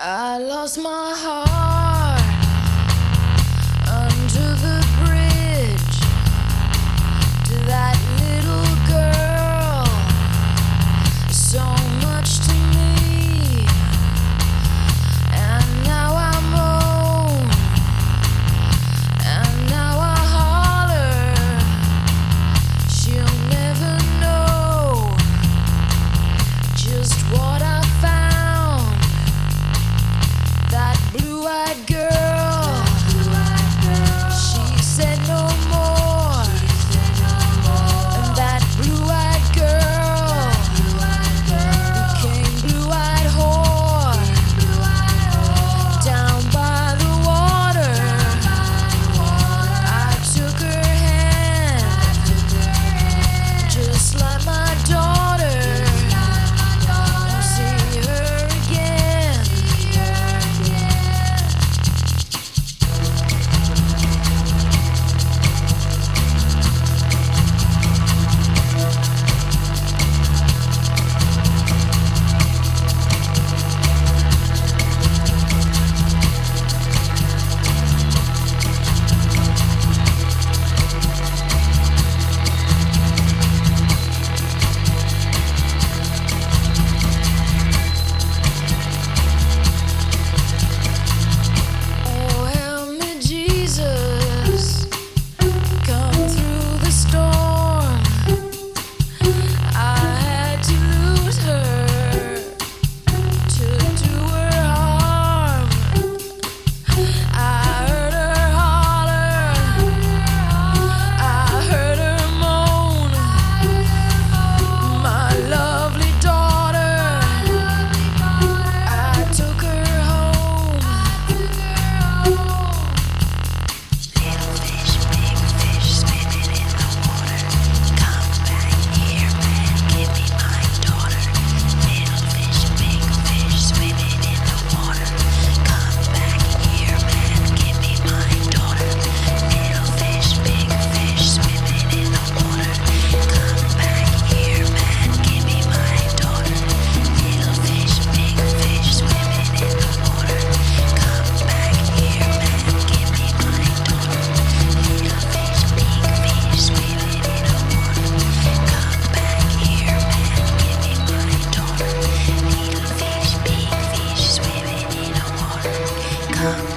I lost my heart under the bridge to that little girl. So much to me, and now I'm old, and now I holler. She'll never know just what I found. That blue-eyed girl, she said no more. And that blue-eyed girl became blue-eyed whore down by the water. I took her hand just like my daughter. Won't see her again. Oh, help me, Jesus, come through the storm. I had to lose her to do her harm. I heard her holler, I heard her moan. My lovely daughter, I took her home. Little fish, big fish, swimming in the water. Come back here, man, give me my daughter. Little fish, big fish, swimming in the water. Come back here, man, give me my daughter. Little fish, big fish, swimming in the water. Come back here, man, give me my daughter. Little fish, big fish, swimming in the water. Come back here, man, give me my daughter. Little fish, big fish, swimming in the water. Come back here, man, give me my daughter. Little fish, big fish, swimming in the water. Come